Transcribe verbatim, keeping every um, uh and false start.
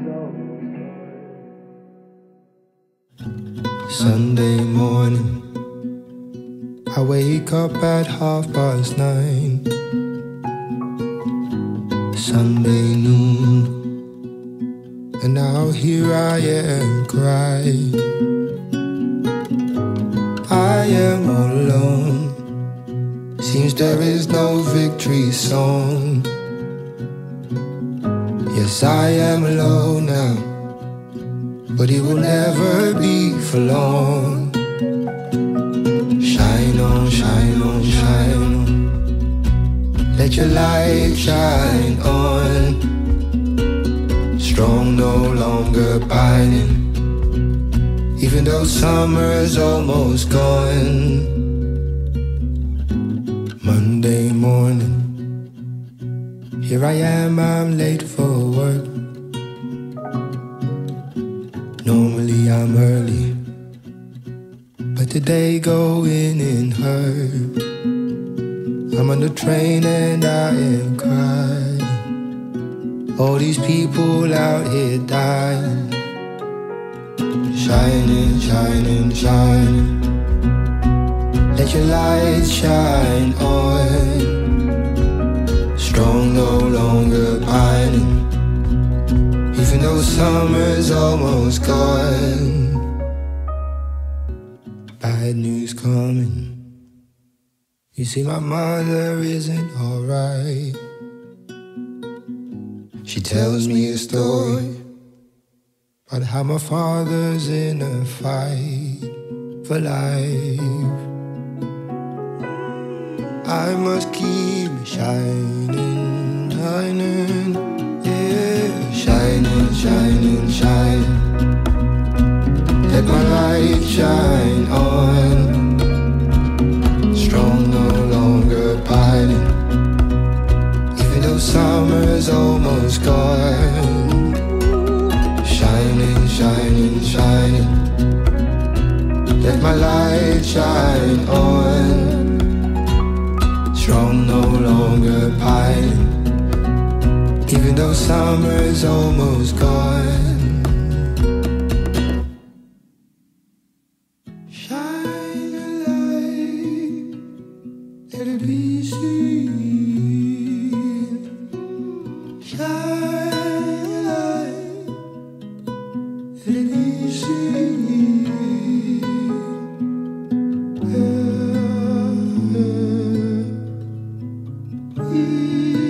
Sunday morning, I wake up at half past nine. Sunday noon, and now here I am crying. I am all alone, seems there is no victory song. Yes, I am alone now, but it will never be for long. Shine on, shine on, shine on. Let your light shine on. Strong, no longer pining, even though summer's almost gone. Monday morning, here I am, I'm late for work. Normally I'm early, but today going in hurt. I'm on the train and I am crying. All these people out here dying. Shining, shining, shining. Let your light shine on. Strong, no longer pining, even though summer's almost gone. Bad news coming. You see, my mother isn't alright. She tells me a story about how my father's in a fight for life. I must keep shining, shining, yeah, shining, shining, shining. Let my light shine on. Strong, no longer pining, even though summer's almost gone. Shining, shining, shining. Let my light shine on. Strong, no longer pining, even though summer's almost gone. Shine a light, let it be seen. Shine a light, let it be seen. Yeah, yeah.